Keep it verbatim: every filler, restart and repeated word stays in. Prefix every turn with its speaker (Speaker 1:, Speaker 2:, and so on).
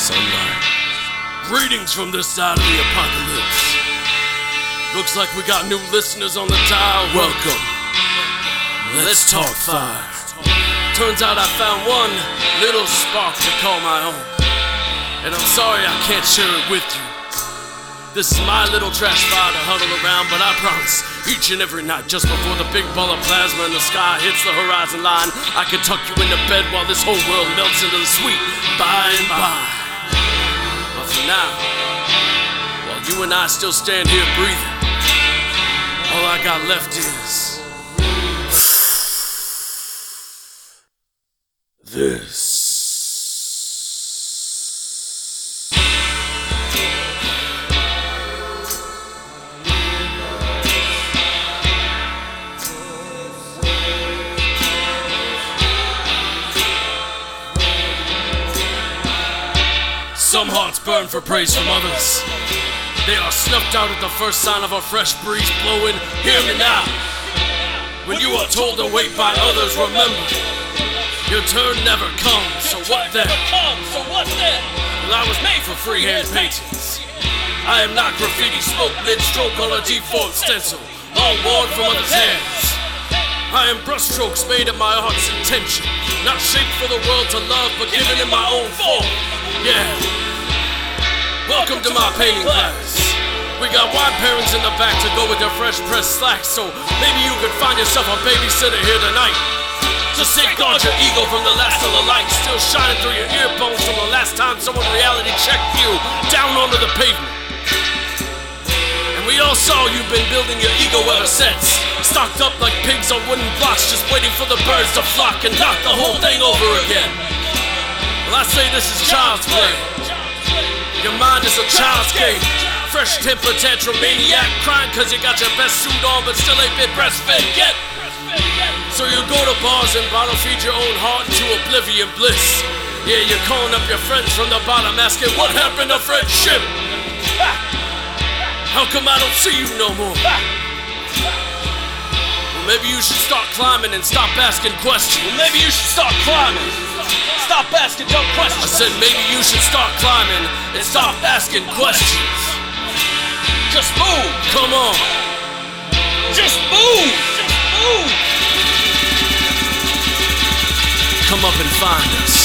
Speaker 1: sunlight. Greetings from this side of the apocalypse. Looks like we got new listeners on the dial. Welcome. Let's talk fire. Turns out I found one little spark to call my own, and I'm sorry I can't share it with you. This is my little trash fire to huddle around, but I promise, each and every night, just before the big ball of plasma in the sky hits the horizon line, I can tuck you into bed while this whole world melts into the sweet by and by. But for now, while you and I still stand here breathing, all I got left is this. Some hearts burn for praise from others. They are snuffed out at the first sign of a fresh breeze blowing. Hear me now. When you are told to wait by others, remember, your turn never comes, so what then? Well, I was made for freehand paintings. I am not graffiti, smoke, lit, stroke on a default stencil, all worn from others' hands. I am brushstrokes made of my heart's intention, not shaped for the world to love, but given in my own form. Yeah. Welcome to my painting class. We got wine pairings in the back to go with their fresh pressed slacks, so maybe you could find yourself a babysitter here tonight to safeguard your ego from the last of the light still shining through your earphones from the last time someone reality checked you down onto the pavement. And we all saw you've been building your ego ever since, stocked up like pigs on wooden blocks, just waiting for the birds to flock and knock the whole thing over again. Well, I say this is child's play. Your mind is a child's game. Fresh temper tantrum maniac, crying cause you got your best suit on but still ain't been breastfed yet. So you go to bars and bottle feed your own heart into oblivion bliss. Yeah, you're calling up your friends from the bottom asking what happened to friendship? How come I don't see you no more? Well, maybe you should start climbing and stop asking questions. Well, maybe you should start climbing. Stop asking dumb questions. I said maybe you should start climbing and stop asking questions. Just move. Come on. Just move. Just move. Come up and find us.